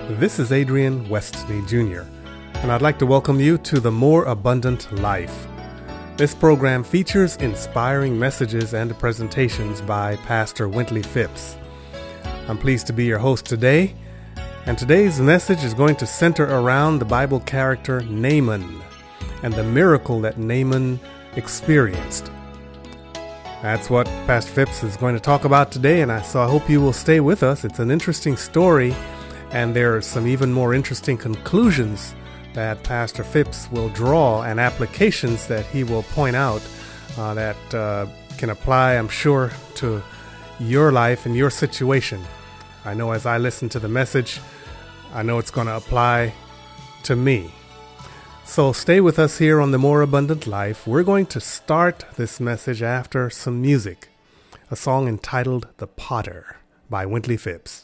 This is Adrian Westney Jr., and I'd like to welcome you to The More Abundant Life. This program features inspiring messages and presentations by Pastor Wintley Phipps. I'm pleased to be your host today, and today's message is going to center around the Bible character Naaman and the miracle that Naaman experienced. That's what Pastor Phipps is going to talk about today, and so I hope you will stay with us. It's an interesting story, and there are some even more interesting conclusions that Pastor Phipps will draw and applications that he will point out that can apply, I'm sure, to your life and your situation. I know as I listen to the message, I know it's going to apply to me. So stay with us here on The More Abundant Life. We're going to start this message after some music, a song entitled The Potter by Wintley Phipps.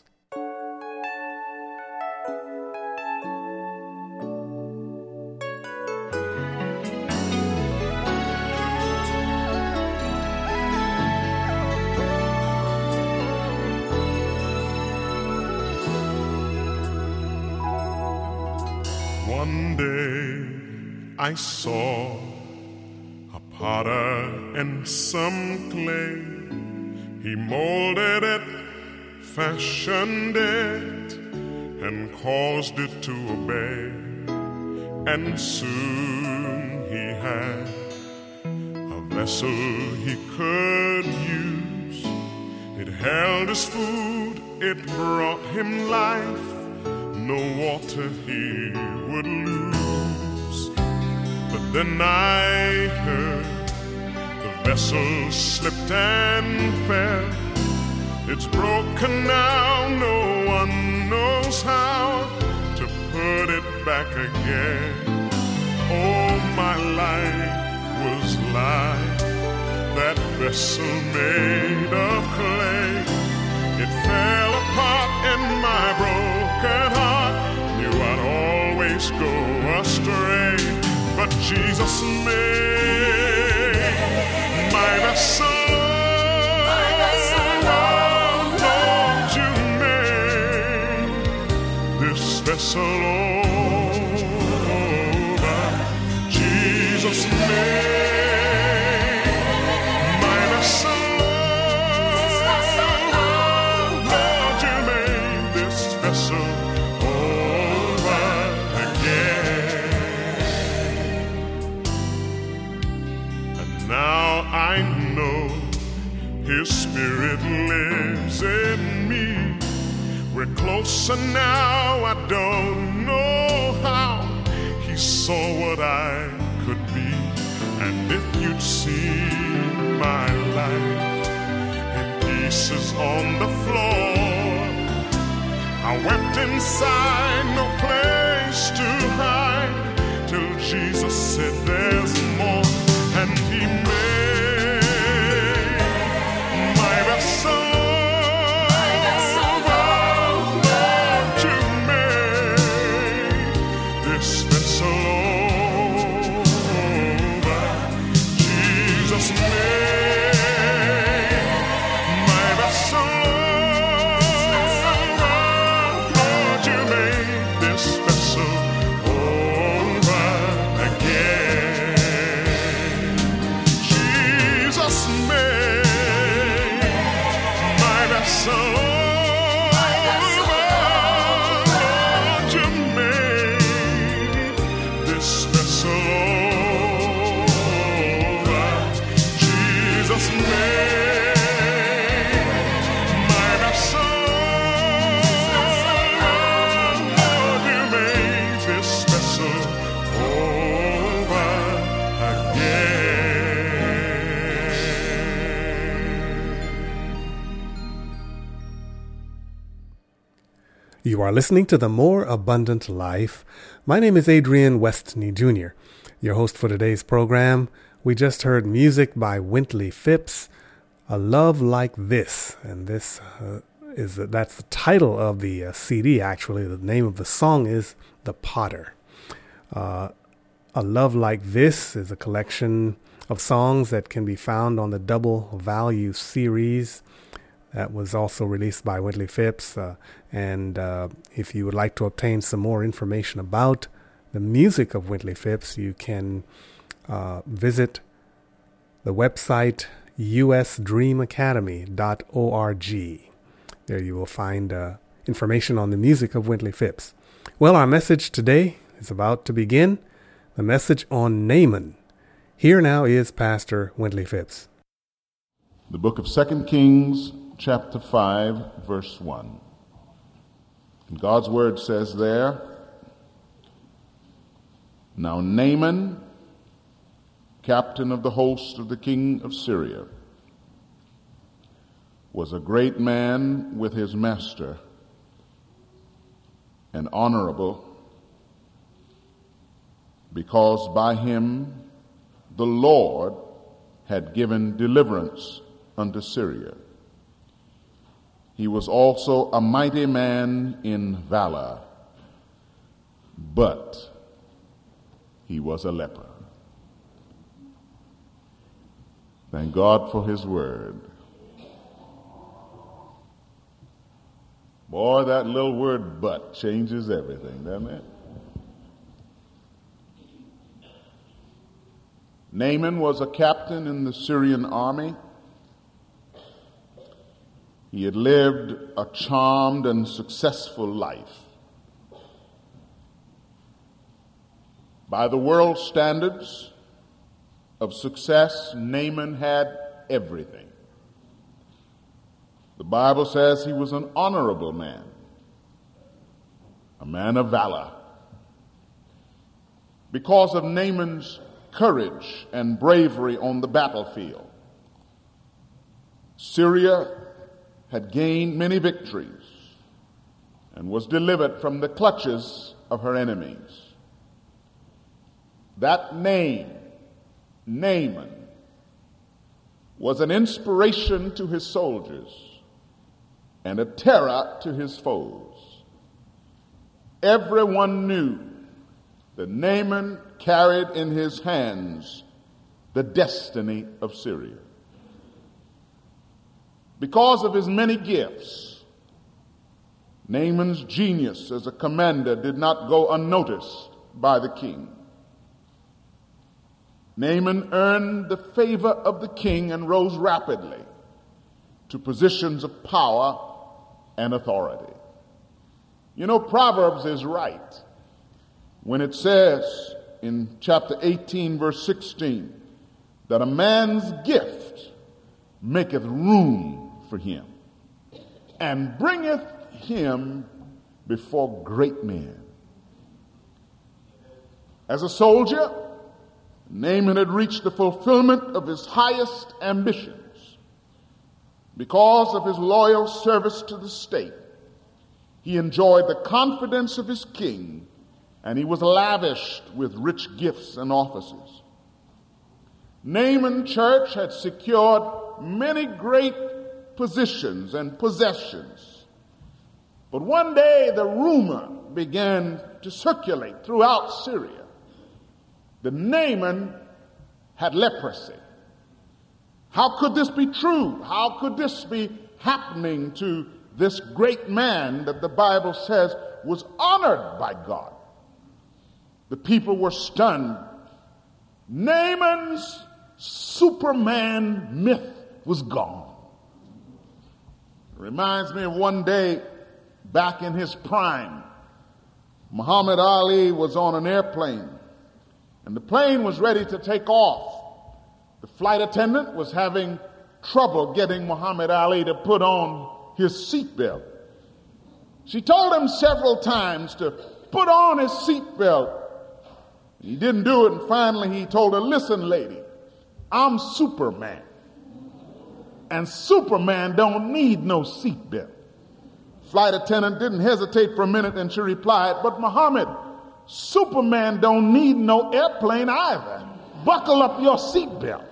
One day I saw a potter and some clay. He molded it, fashioned it, and caused it to obey. And soon he had a vessel he could use. It held his food, it brought him life. No water he would lose. But then I heard the vessel slipped and fell. It's broken now, no one knows how to put it back again. Oh, my life was like that vessel made of clay. It fell apart in my broken heart. Knew I'd always go astray, but Jesus made my vessel. Lord, you made this vessel over. Jesus made my vessel. I know His Spirit lives in me. We're closer now, I don't know how. He saw what I could be. And if you'd seen my life in pieces on the floor, I wept inside, no place to hide, till Jesus said there's more. And He made my vessel. Lord, you made this vessel over. Jesus made my vessel. Lord, you made this vessel over again. You are listening to The More Abundant Life. My name is Adrian Westney Jr., your host for today's program. We just heard music by Wintley Phipps, A Love Like This. And this that's the title of the CD, actually. The name of the song is The Potter. A Love Like This is a collection of songs that can be found on the Double Value series That was also released by Wintley Phipps. And if you would like to obtain some more information about the music of Wintley Phipps, you can visit the website usdreamacademy.org. There you will find information on the music of Wintley Phipps. Well, our message today is about to begin, the message on Naaman. Here now is Pastor Wintley Phipps. The book of 2 Kings, chapter 5, verse 1. And God's word says there, "Now Naaman, captain of the host of the king of Syria, was a great man with his master, and honorable, because by him the Lord had given deliverance unto Syria. He was also a mighty man in valor, but he was a leper." Thank God for his word. Boy, that little word "but" changes everything, doesn't it? Naaman was a captain in the Syrian army. He had lived a charmed and successful life. By the world standards of success, Naaman had everything. The Bible says he was an honorable man, a man of valor. Because of Naaman's courage and bravery on the battlefield, Syria had gained many victories and was delivered from the clutches of her enemies. That name, Naaman, was an inspiration to his soldiers and a terror to his foes. Everyone knew that Naaman carried in his hands the destiny of Syria. Because of his many gifts, Naaman's genius as a commander did not go unnoticed by the king. Naaman earned the favor of the king and rose rapidly to positions of power and authority. You know, Proverbs is right when it says in chapter 18, verse 16, that a man's gift maketh room for him and bringeth him before great men. As a soldier, Naaman had reached the fulfillment of his highest ambitions. Because of his loyal service to the state, he enjoyed the confidence of his king, and he was lavished with rich gifts and offices. Naaman Church had secured many great positions and possessions. But one day the rumor began to circulate throughout Syria that Naaman had leprosy. How could this be true? How could this be happening to this great man that the Bible says was honored by God? The people were stunned. Naaman's Superman myth was gone. It reminds me of one day back in his prime. Muhammad Ali was on an airplane, and the plane was ready to take off. The flight attendant was having trouble getting Muhammad Ali to put on his seatbelt. She told him several times to put on his seatbelt. He didn't do it, and finally he told her, "Listen, lady, I'm Superman, and Superman don't need no seatbelt." Flight attendant didn't hesitate for a minute, and she replied, "But Muhammad, Superman don't need no airplane either. Buckle up your seatbelt."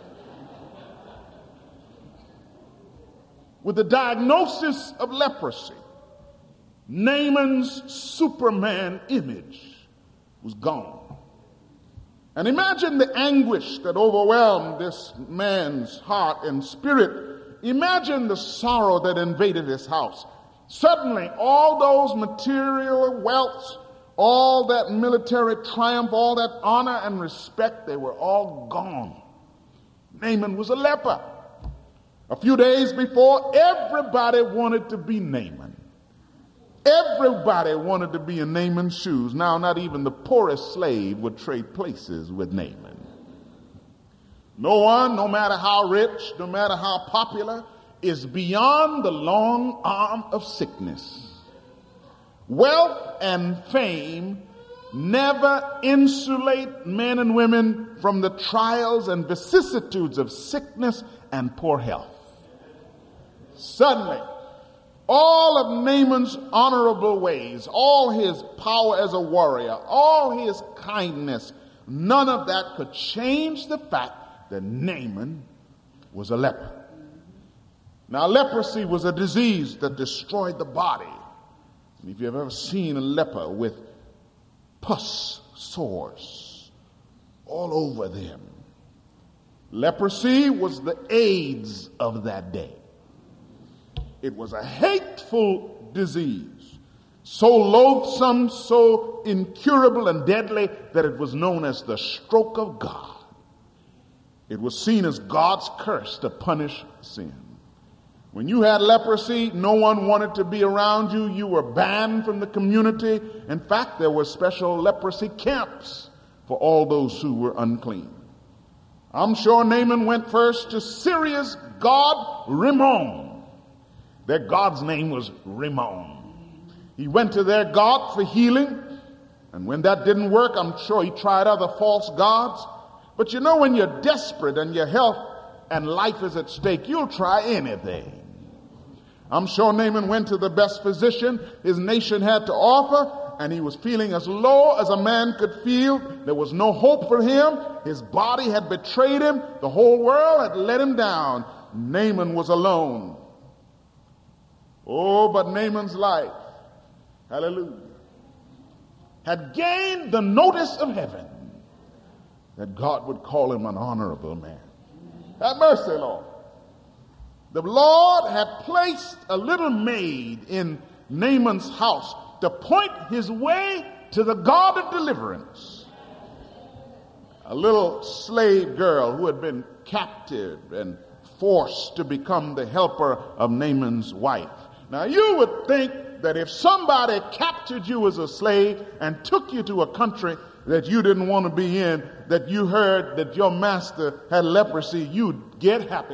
With the diagnosis of leprosy, Naaman's Superman image was gone. And imagine the anguish that overwhelmed this man's heart and spirit Imagine the sorrow that invaded his house. Suddenly, all those material wealth, all that military triumph, all that honor and respect, they were all gone. Naaman was a leper. A few days before, everybody wanted to be Naaman. Everybody wanted to be in Naaman's shoes. Now, not even the poorest slave would trade places with Naaman. No one, no matter how rich, no matter how popular, is beyond the long arm of sickness. Wealth and fame never insulate men and women from the trials and vicissitudes of sickness and poor health. Suddenly, all of Naaman's honorable ways, all his power as a warrior, all his kindness, none of that could change the fact that Naaman was a leper. Now, leprosy was a disease that destroyed the body. And if you've ever seen a leper with pus sores all over them, leprosy was the AIDS of that day. It was a hateful disease, so loathsome, so incurable and deadly that it was known as the stroke of God. It was seen as God's curse to punish sin. When you had leprosy, no one wanted to be around you. You were banned from the community. In fact, there were special leprosy camps for all those who were unclean. I'm sure Naaman went first to Syria's god Rimmon. Their god's name was Rimmon. He went to their god for healing, and when that didn't work, I'm sure he tried other false gods. But you know, when you're desperate and your health and life is at stake, you'll try anything. I'm sure Naaman went to the best physician his nation had to offer, and he was feeling as low as a man could feel. There was no hope for him. His body had betrayed him. The whole world had let him down. Naaman was alone. Oh, but Naaman's life, hallelujah, had gained the notice of heaven that God would call him an honorable man. Have mercy, Lord. The Lord had placed a little maid in Naaman's house to point his way to the God of deliverance. A little slave girl who had been captive and forced to become the helper of Naaman's wife. Now, you would think that if somebody captured you as a slave and took you to a country that you didn't want to be in, that you heard that your master had leprosy, you'd get happy.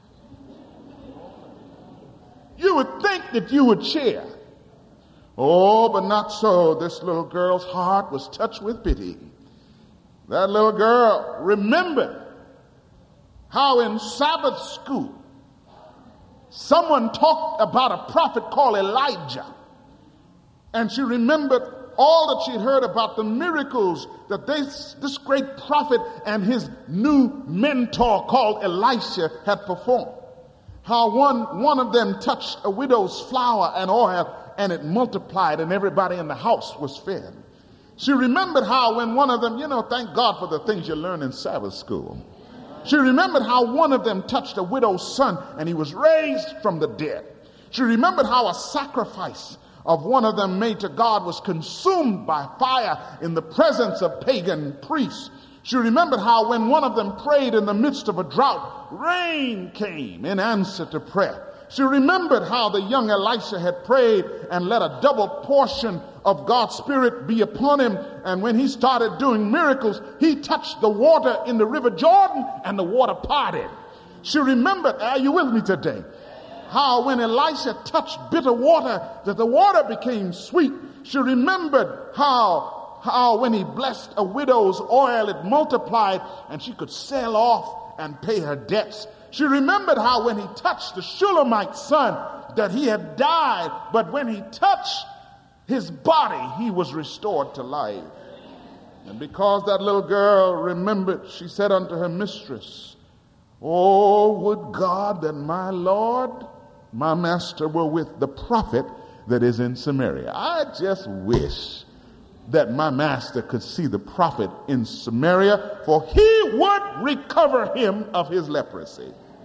You would think that you would cheer. Oh, but not so. This little girl's heart was touched with pity. That little girl remembered how in Sabbath school someone talked about a prophet called Elijah. And she remembered all that she'd heard about the miracles that this great prophet and his new mentor called Elisha had performed. How one of them touched a widow's flour and oil, and it multiplied, and everybody in the house was fed. She remembered how when one of them, thank God for the things you learn in Sabbath school. She remembered how one of them touched a widow's son, and he was raised from the dead. She remembered how a sacrifice of one of them made to God was consumed by fire in the presence of pagan priests. She remembered how when one of them prayed in the midst of a drought, rain came in answer to prayer. She remembered how the young Elisha had prayed and let a double portion of God's Spirit be upon him. And when he started doing miracles, he touched the water in the River Jordan and the water parted. She remembered, are you with me today? How when Elisha touched bitter water, that the water became sweet. She remembered how when he blessed a widow's oil, it multiplied and she could sell off and pay her debts. She remembered how when he touched the Shulamite son, that he had died, but when he touched his body, he was restored to life. And because that little girl remembered, she said unto her mistress, "Oh, would God that my Lord, my master, were with the prophet that is in Samaria." I just wish that my master could see the prophet in Samaria, for he would recover him of his leprosy.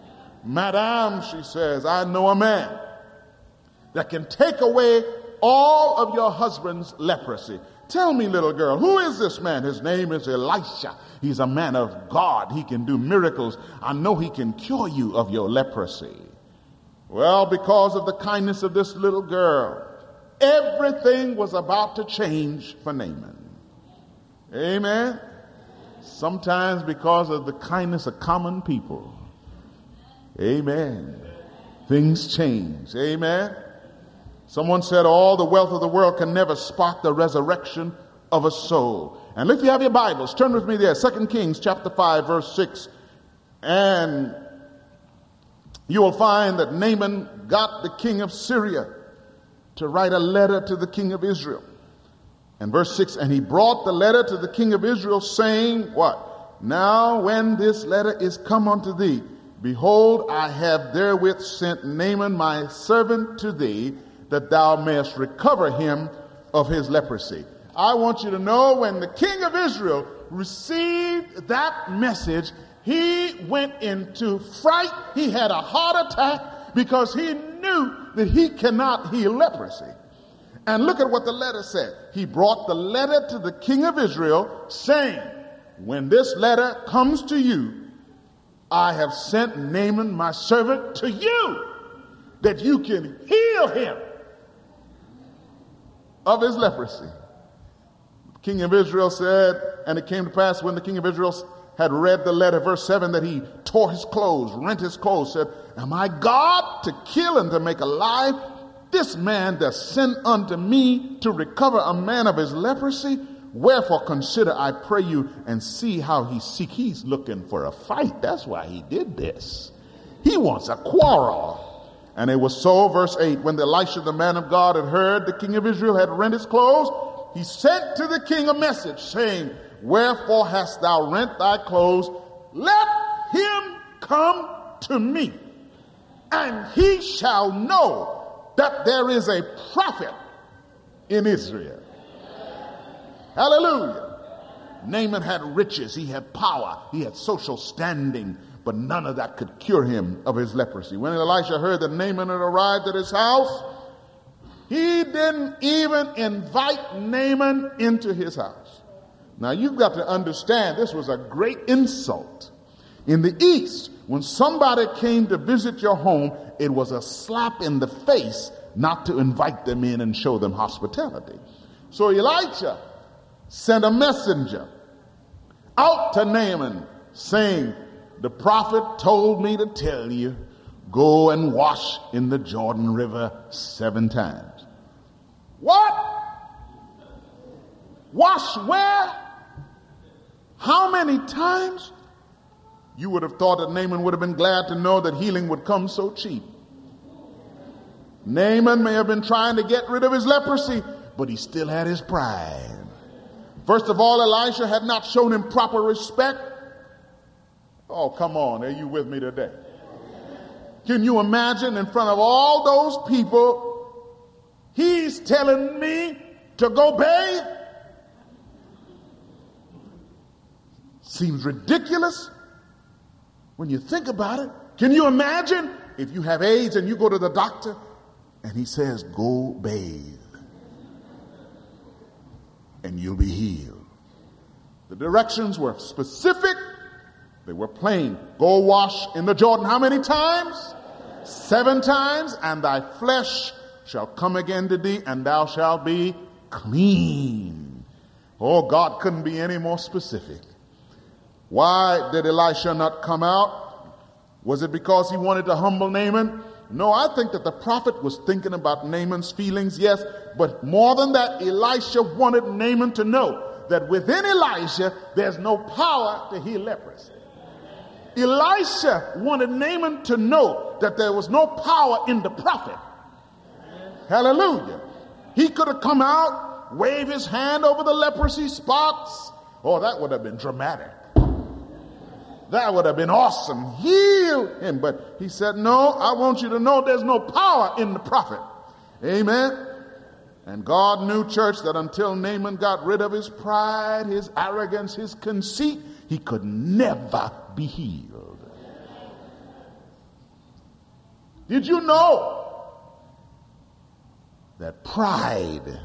Madame, she says, I know a man that can take away all of your husband's leprosy. Tell me, little girl, who is this man? His name is Elisha. He's a man of God. He can do miracles. I know he can cure you of your leprosy. Well, because of the kindness of this little girl, everything was about to change for Naaman. Amen. Sometimes because of the kindness of common people. Amen. Things change. Amen. Someone said all the wealth of the world can never spark the resurrection of a soul. And if you have your Bibles, turn with me there, 2 Kings chapter 5, verse 6. And you will find that Naaman got the king of Syria to write a letter to the king of Israel. And verse 6, and he brought the letter to the king of Israel, saying, what? Now when this letter is come unto thee, behold, I have therewith sent Naaman my servant to thee, that thou mayest recover him of his leprosy. I want you to know, when the king of Israel received that message, he went into fright. He had a heart attack because he knew that he cannot heal leprosy. And look at what the letter said. He brought the letter to the king of Israel, saying, when this letter comes to you, I have sent Naaman my servant to you, that you can heal him of his leprosy. The king of Israel said, and it came to pass when the king of Israel had read the letter, verse 7, that he tore his clothes, rent his clothes, said, am I God to kill and to make alive? This man doth send unto me to recover a man of his leprosy. Wherefore consider, I pray you, and see how he seek. He's looking for a fight. That's why he did this. He wants a quarrel. And it was so, verse 8, when Elisha, the man of God, had heard the king of Israel had rent his clothes, he sent to the king a message, saying, wherefore hast thou rent thy clothes? Let him come to me, and he shall know that there is a prophet in Israel. Hallelujah. Naaman had riches, he had power, he had social standing, but none of that could cure him of his leprosy. When Elisha heard that Naaman had arrived at his house, he didn't even invite Naaman into his house. Now you've got to understand, this was a great insult. In the East, when somebody came to visit your home, it was a slap in the face not to invite them in and show them hospitality. So Elijah sent a messenger out to Naaman, saying, the prophet told me to tell you, go and wash in the Jordan River 7 times. What? Wash where? How many times? You would have thought that Naaman would have been glad to know that healing would come so cheap. Naaman may have been trying to get rid of his leprosy, but he still had his pride. First of all, Elisha had not shown him proper respect. Oh, come on. Are you with me today? Can you imagine, in front of all those people, he's telling me to go bathe? Seems ridiculous when you think about it. Can you imagine if you have AIDS and you go to the doctor and he says, go bathe and you'll be healed? The directions were specific. They were plain. Go wash in the Jordan how many times? 7 times, and thy flesh shall come again to thee, and thou shalt be clean. Oh, God couldn't be any more specific. Why did Elisha not come out? Was it because he wanted to humble Naaman? No, I think that the prophet was thinking about Naaman's feelings, yes, but more than that, Elisha wanted Naaman to know that within Elisha, there's no power to heal leprosy. Elisha wanted Naaman to know that there was no power in the prophet. Hallelujah. He could have come out, wave his hand over the leprosy spots. Oh, that would have been dramatic. That would have been awesome. Heal him. But he said, no, I want you to know there's no power in the prophet. Amen. And God knew, church, that until Naaman got rid of his pride, his arrogance, his conceit, he could never be healed. Did you know that pride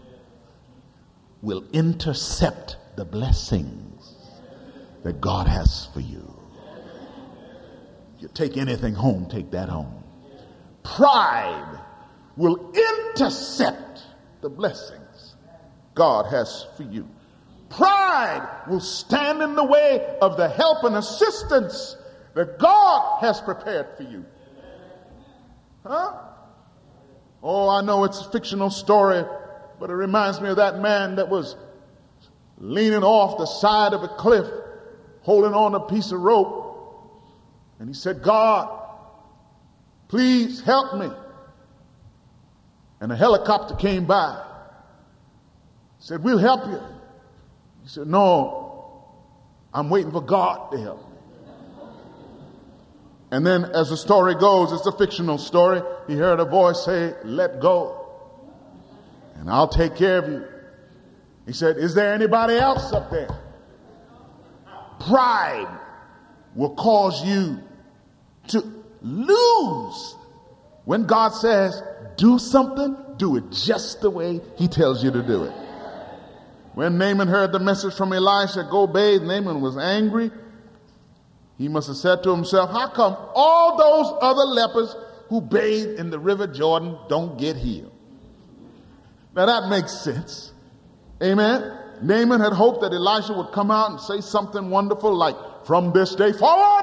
will intercept the blessings that God has for you? You take anything home, take that home. Pride will intercept the blessings God has for you. Pride will stand in the way of the help and assistance that God has prepared for you. Huh? Oh, I know it's a fictional story, but it reminds me of that man that was leaning off the side of a cliff, holding on a piece of rope. And he said, God, please help me. And a helicopter came by. Said, we'll help you. He said, no, I'm waiting for God to help me. And then as the story goes, it's a fictional story, he heard a voice say, let go, and I'll take care of you. He said, is there anybody else up there? Pride will cause you to lose. When God says, do something, do it just the way he tells you to do it. When Naaman heard the message from Elisha, go bathe, Naaman was angry. He must have said to himself, how come all those other lepers who bathed in the river Jordan don't get healed? Now that makes sense. Amen. Naaman had hoped that Elisha would come out and say something wonderful like, from this day forward,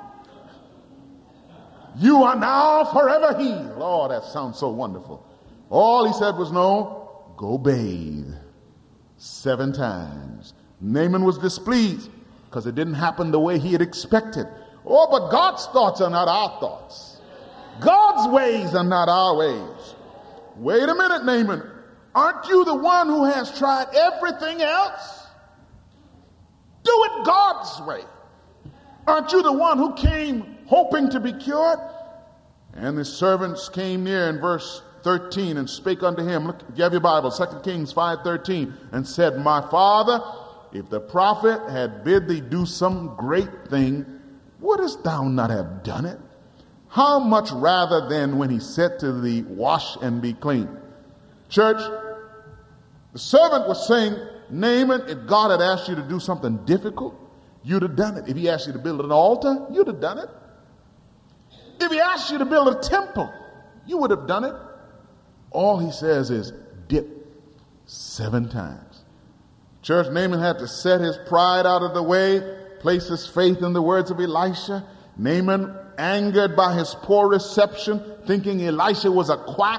you are now forever healed. Oh, that sounds so wonderful. All he said was, no, go bathe 7 times. Naaman was displeased because it didn't happen the way he had expected. Oh, but God's thoughts are not our thoughts. God's ways are not our ways. Wait a minute, Naaman. Aren't you the one who has tried everything else? Do it God's way. Aren't you the one who came hoping to be cured? And the servants came near in verse 13 and spake unto him. Look, if you have your Bible, 2 Kings 5:13, and said, my father, if the prophet had bid thee do some great thing, wouldest thou not have done it? How much rather then when he said to thee, wash and be clean? Church, the servant was saying, Naaman, if God had asked you to do something difficult, you'd have done it. If he asked you to build an altar, you'd have done it. If he asked you to build a temple, you would have done it. All he says is dip 7 times. Church, Naaman had to set his pride out of the way, place his faith in the words of Elisha. Naaman, angered by his poor reception, thinking Elisha was a quack.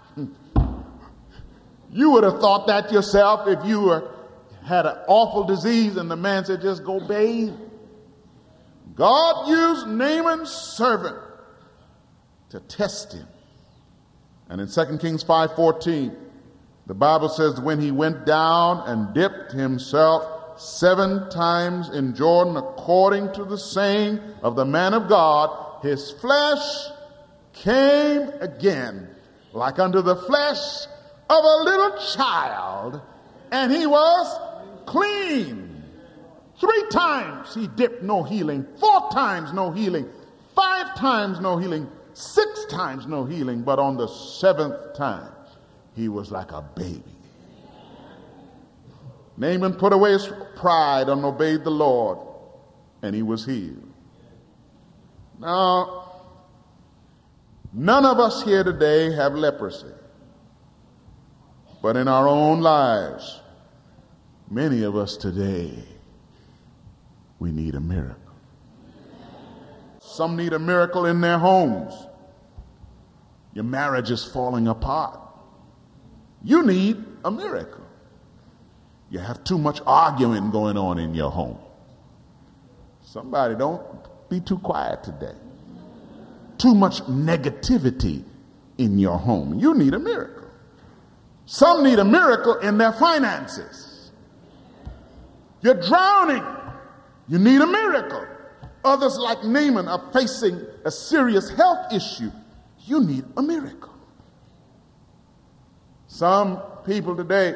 You would have thought that yourself if you had an awful disease and the man said, just go bathe. God used Naaman's servant to test him. And in 2 Kings 5:14, the Bible says, when he went down and dipped himself 7 times in Jordan, according to the saying of the man of God, his flesh came again like unto the flesh of a little child, and he was clean. 3 times he dipped, no healing. 4 times no healing. 5 times no healing. 6 times no healing. But on the 7th time, he was like a baby. Naaman put away his pride and obeyed the Lord, and he was healed. Now, none of us here today have leprosy. But in our own lives, many of us today, we need a miracle. Some need a miracle in their homes. Your marriage is falling apart. You need a miracle. You have too much arguing going on in your home. Somebody, don't be too quiet today. Too much negativity in your home. You need a miracle. Some need a miracle in their finances. You're drowning. You need a miracle. Others, like Naaman, are facing a serious health issue. You need a miracle. Some people today,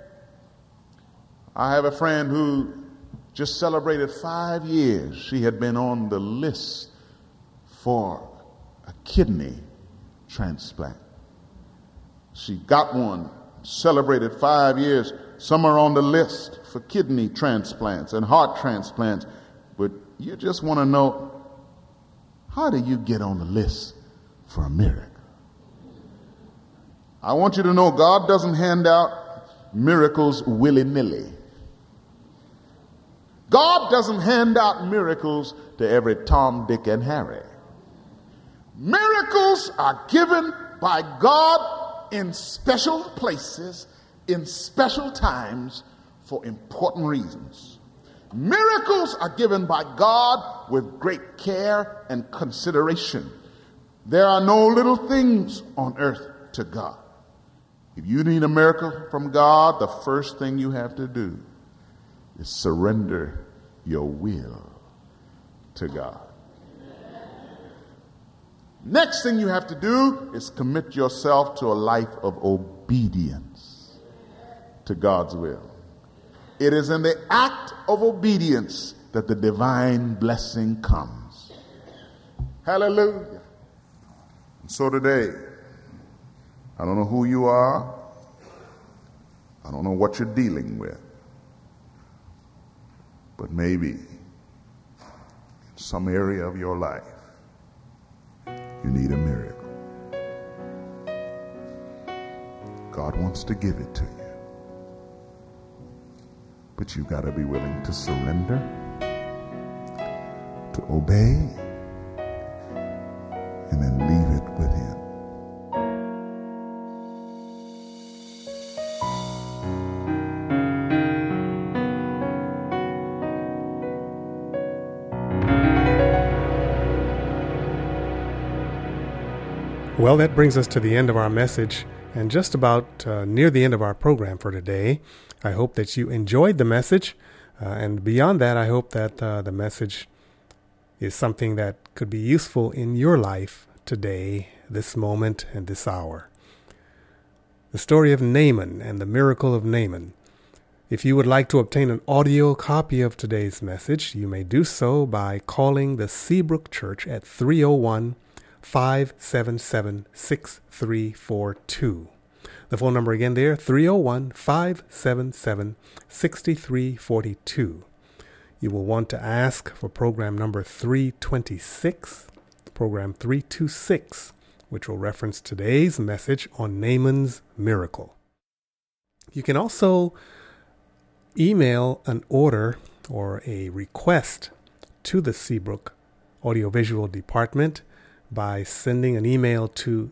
I have a friend who just celebrated 5 years. She had been on the list for a kidney transplant. She got one, celebrated 5 years. Some are on the list for kidney transplants and heart transplants. But you just want to know, how do you get on the list for a miracle? I want you to know God doesn't hand out miracles willy-nilly. God doesn't hand out miracles to every Tom, Dick, and Harry. Miracles are given by God in special places, in special times, for important reasons. Miracles are given by God with great care and consideration. There are no little things on earth to God. If you need a miracle from God, the first thing you have to do is surrender your will to God. Next thing you have to do is commit yourself to a life of obedience to God's will. It is in the act of obedience that the divine blessing comes. Hallelujah. And so today, I don't know who you are. I don't know what you're dealing with. But maybe in some area of your life, you need a miracle. God wants to give it to you. But you've got to be willing to surrender, to obey, and then leave it with Him. Well, that brings us to the end of our message and just about near the end of our program for today. I hope that you enjoyed the message. And beyond that, I hope that the message is something that could be useful in your life today, this moment, and this hour. The story of Naaman and the miracle of Naaman. If you would like to obtain an audio copy of today's message, you may do so by calling the Seabrook Church at 301-577-6342. The phone number again there, 301-577-6342. You will want to ask for program number 326, program 326, which will reference today's message on Naaman's miracle. You can also email an order or a request to the Seabrook Audiovisual Department by sending an email to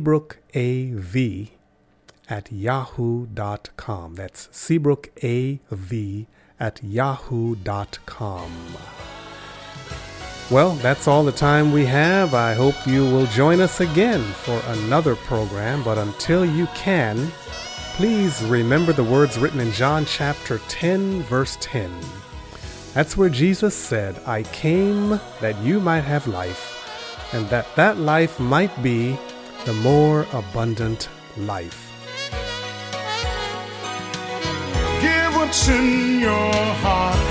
seabrookav@yahoo.com. That's seabrookav@yahoo.com. Well, that's all the time we have. I hope you will join us again for another program. But until you can, please remember the words written in John chapter 10, verse 10. That's where Jesus said, "I came that you might have life, and that life might be the more abundant life." Give what's in your heart